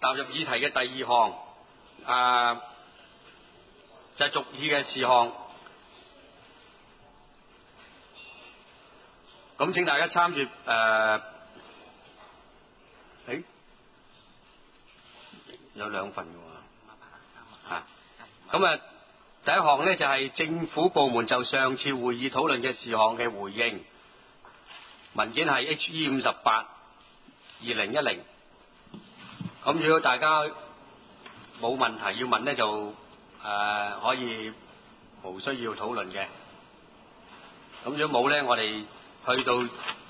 踏入議題嘅第二項，就係續議嘅事項。咁請大家參閱有兩份嘅喎，咁第一項呢，就係政府部門就上次會議討論嘅事項嘅回應，文件係 HE58/2010。咁如果大家冇問題要問呢，就可以無需要討論嘅。咁如果冇呢，我哋去到